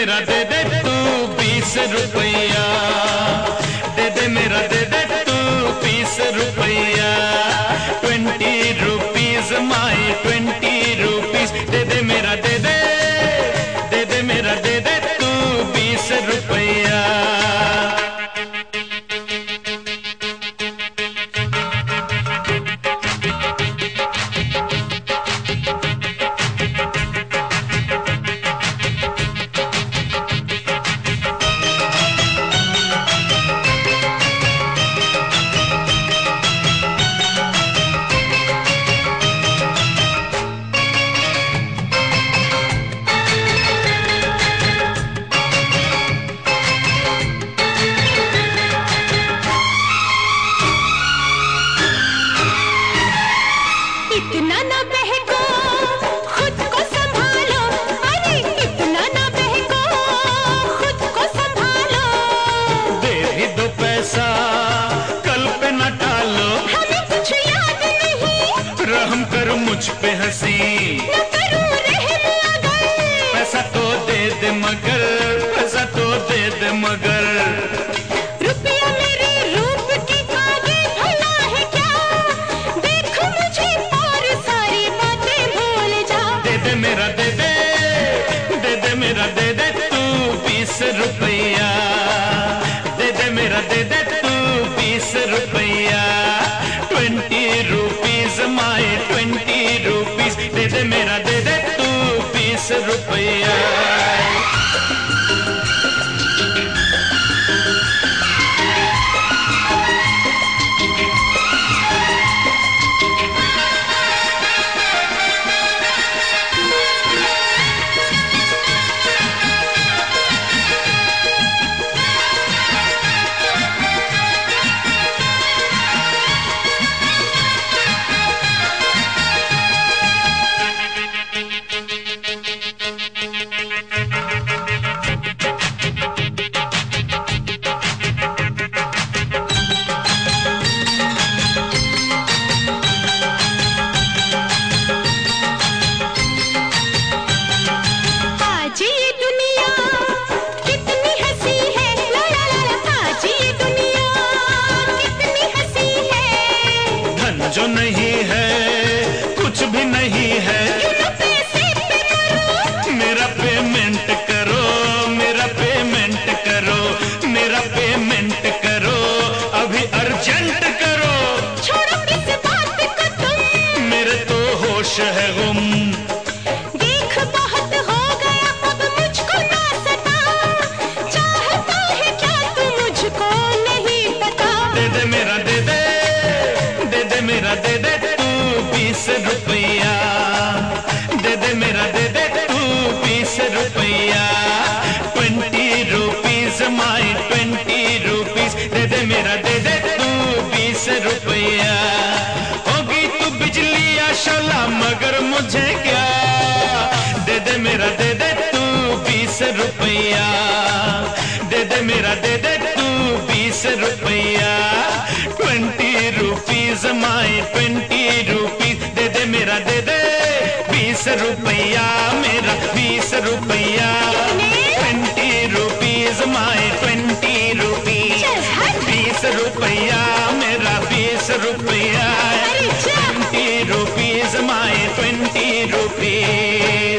मेरा दे दे तू 20 रुपया, दे दे मेरा दे दे तू 20 रुपया। 20 रुपीज माई 20 रुपीज, दे दे मेरा दे दे मेरा दे दे तू 20 रुपया। इतना ना बहको, खुद को संभालो। अरे इतना ना बहको, खुद को संभालो। दे भी दो पैसा, कल पे न टालो। हमें कुछ याद नहीं, रहम कर मुझ पे हंसी। न करूं रहम अगर, पैसा तो दे दे मगर, पैसा तो दे दे मगर। रुपया मेरे रूप के आगे भला है क्या? देख मुझे और सारी बातें भूल जा। दे दे मेरा दे दे मेरा दे दे तू 20 रुपया, दे दे मेरा दे दे तू 20 रुपया। 20 रुपीज माई 20 रुपीज, दे दे मेरा दे दे तू 20 रुपया। जो नहीं है कुछ भी नहीं है, मेरा पेमेंट करो, मेरा पेमेंट करो, मेरा पेमेंट करो, अभी अर्जेंट करो। छोड़ो किस बात को तुम, मेरे तो होश है गुम। देख बहुत हो गया अब मुझको ना सता, चाहता है क्या तू मुझको नहीं पता। दे दे मेरा दे दे मेरा दे दे तू 20 रुपया, दे दे मेरा दे दे तू 20 रुपया। 20 रुपीज माई 20 रुपीज, दे दे मेरा दे दे तू 20 रुपया। होगी तू बिजली या शोला मगर मुझे क्या, दे दे मेरा दे दे तू 20 रुपया, दे दे मेरा दे दे तू 20 रुपया। 20 रुपीज माई 20 रुपीज, दे दे मेरा दे दे 20 रुपया, मेरा 20 रुपया। 20 रुपीज माई 20 रुपीज, 20 रुपया, मेरा 20 रुपया। 20 रुपीज माई 20 रुपीज।